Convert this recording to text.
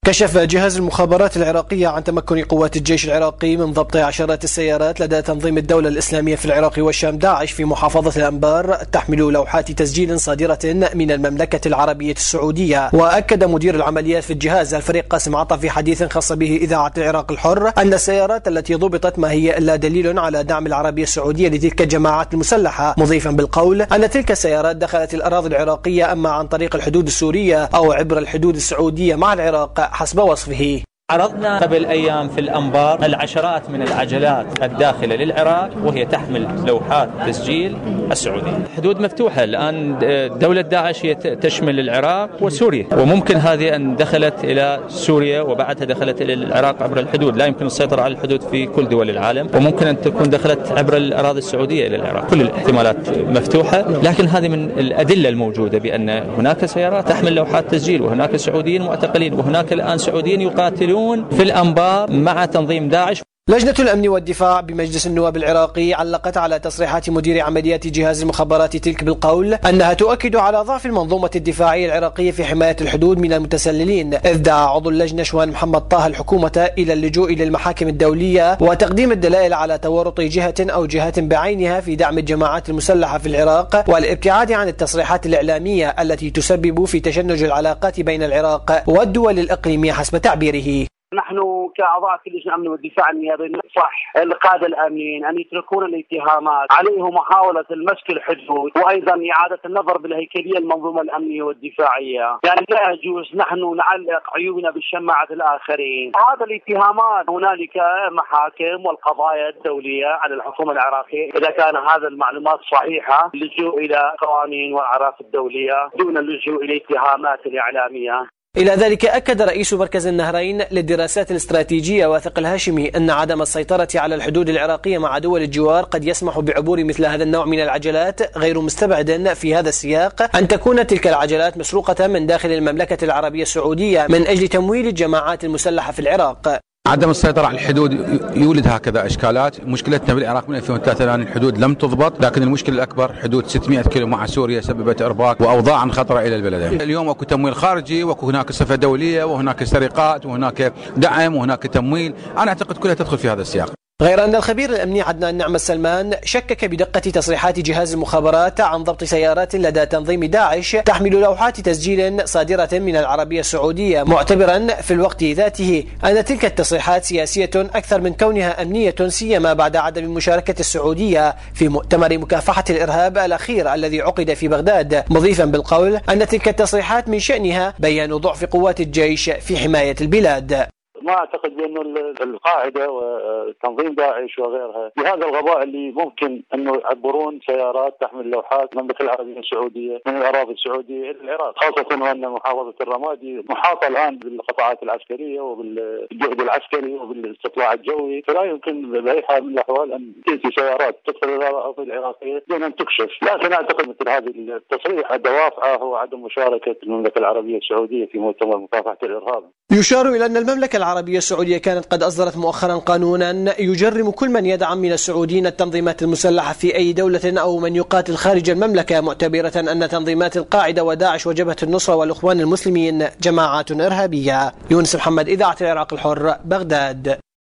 كشف جهاز المخابرات العراقية عن تمكن قوات الجيش العراقي من ضبط عشرات السيارات لدى تنظيم الدولة الإسلامية في العراق والشام داعش في محافظة الأنبار تحمل لوحات تسجيل صادرة من المملكة العربية السعودية. وأكد مدير العمليات في الجهاز الفريق قاسم عطا في حديث خاص به إذاعة العراق الحر أن السيارات التي ضبطت ما هي إلا دليل على دعم العربية السعودية لتلك الجماعات المسلحة، مضيفا بالقول أن تلك السيارات دخلت الأراضي العراقية أما عن طريق الحدود السورية أو عبر الحدود السعودية مع العراق حسب وصفه. عرضنا قبل أيام في الأنبار العشرات من العجلات الداخلة للعراق وهي تحمل لوحات تسجيل السعودية. حدود مفتوحة الآن، دولة داعش هي تشمل العراق وسوريا، وممكن هذه أن دخلت إلى سوريا وبعدها دخلت إلى العراق عبر الحدود. لا يمكن السيطرة على الحدود في كل دول العالم، وممكن أن تكون دخلت عبر الأراضي السعودية إلى العراق. كل الاحتمالات مفتوحة، لكن هذه من الأدلة الموجودة بأن هناك سيارات تحمل لوحات تسجيل، وهناك سعوديين معتقلين، وهناك الآن سعوديين يقاتلون في الأنبار مع تنظيم داعش. لجنة الأمن والدفاع بمجلس النواب العراقي علقت على تصريحات مدير عمليات جهاز المخابرات تلك بالقول أنها تؤكد على ضعف المنظومة الدفاعية العراقية في حماية الحدود من المتسللين، إذ دعا عضو اللجنة شوان محمد طه الحكومة إلى اللجوء إلى المحاكم الدولية وتقديم الدلائل على تورط جهة أو جهات بعينها في دعم الجماعات المسلحة في العراق، والابتعاد عن التصريحات الإعلامية التي تسبب في تشنج العلاقات بين العراق والدول الإقليمية حسب تعبيره. نحن كأعضاء في لجنة الأمن والدفاع النيابي ننصح القادة الأمنين أن يتركون الاتهامات، عليهم محاولة المسك الحدود وأيضا إعادة النظر بالهيكلية المنظومة الأمنية والدفاعية، يعني لا يجوز نحن نعلق عيوبنا بالشماعة الآخرين. هذا الاتهامات هنالك محاكم والقضايا الدولية على الحكومة العراقية إذا كان هذا المعلومات صحيحة، اللجوء إلى قوانين والأعراف الدولية دون اللجوء إلى اتهامات الإعلامية. إلى ذلك أكد رئيس مركز النهرين للدراسات الاستراتيجية واثق الهاشمي أن عدم السيطرة على الحدود العراقية مع دول الجوار قد يسمح بعبور مثل هذا النوع من العجلات، غير مستبعد في هذا السياق أن تكون تلك العجلات مسروقة من داخل المملكة العربية السعودية من أجل تمويل الجماعات المسلحة في العراق. عدم السيطرة على الحدود يولد هكذا إشكالات. مشكلتنا بالعراق من 2003 الآن الحدود لم تضبط، لكن المشكلة الأكبر حدود 600 كيلو مع سوريا سببت إرباك وأوضاعا خطرة إلى البلدين. اليوم اكو تمويل خارجي، واكو هناك صفة دولية، وهناك سرقات، وهناك دعم، وهناك تمويل. أنا أعتقد كلها تدخل في هذا السياق. غير أن الخبير الأمني عدنان نعم السلمان شكك بدقة تصريحات جهاز المخابرات عن ضبط سيارات لدى تنظيم داعش تحمل لوحات تسجيل صادرة من العربية السعودية، معتبرا في الوقت ذاته أن تلك التصريحات سياسية أكثر من كونها أمنية، سيما بعد عدم مشاركة السعودية في مؤتمر مكافحة الإرهاب الأخير الذي عقد في بغداد، مضيفا بالقول أن تلك التصريحات من شأنها بيان ضعف قوات الجيش في حماية البلاد. ما اعتقد بانه القاعده وتنظيم داعش وغيرها بهذا الغباء اللي ممكن انه يعبرون سيارات تحمل لوحات المملكه العربيه السعوديه من الاراضي السعوديه الى العراق، خاصه وان محافظه الرمادي محاطه الان بالقطاعات العسكريه وبالجهد العسكري وبالاستطلاع الجوي، فلا يمكن باي حال من الاحوال ان تاتي سيارات تدخل الاراضي العراقيه دون ان تكشف. لكن اعتقد مثل هذه التصريح دوافعه هو عدم مشاركه المملكه العربيه السعوديه في مؤتمر مكافحه الارهاب. يشار الى ان المملكه العربية السعودية كانت قد أصدرت مؤخرا قانونا يجرم كل من يدعم من السعوديين التنظيمات المسلحة في أي دولة أو من يقاتل خارج المملكة، معتبرة أن تنظيمات القاعدة وداعش وجبهة النصرة والإخوان المسلمين جماعات إرهابية. يونس محمد، إذاعة العراق الحر، بغداد.